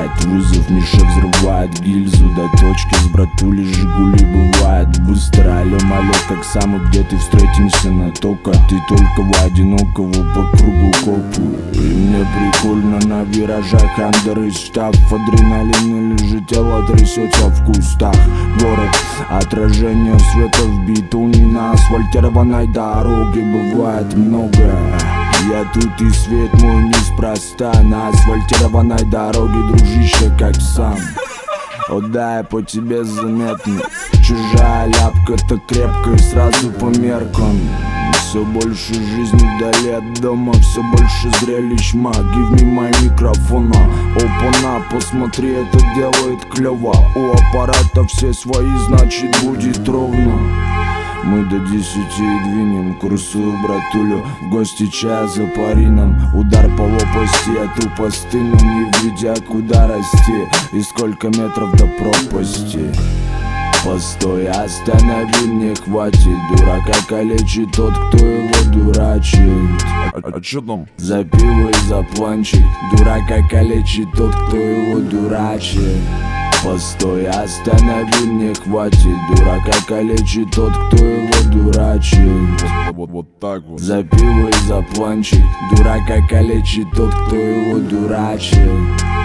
бывает. Вызов Миша взрывает гильзу до точки. С братулей Жигули бывает быстро. Алло, малё, как сам и где ты встретимся на тока. Ты только в одинокого по кругу копу. И мне прикольно на виражах андер из штаб. Адреналин лежит, тело трясется в кустах. Город, отражение света в битуне. На асфальтированной дороге бывает много. Я тут и свет мой неспроста. На асфальтированной дороге, дружище, как сам. О да, я по тебе заметно. Чужая ляпка-то крепко и сразу по меркам. Все больше жизни вдали от дома, все больше зрелищ, give me my микрофона. Опа-на, посмотри, это делает клево. У аппарата все свои, значит будет ровно. Мы до 10 и двинем, курсую братулю. В гости чая за парином. Удар по лопасти, я тупо стыну, не видя куда расти и сколько метров до пропасти. Постой, останови, мне хватит. Дурака калечит тот, кто его дурачит. А чё там? За пиво и за планчик. Дурака калечит тот, кто его дурачит. Постой, останови, мне хватит. Дурака калечит тот, кто его дурачит. Вот так вот. За пиво и за планчик. Дурака калечит тот, кто его дурачит.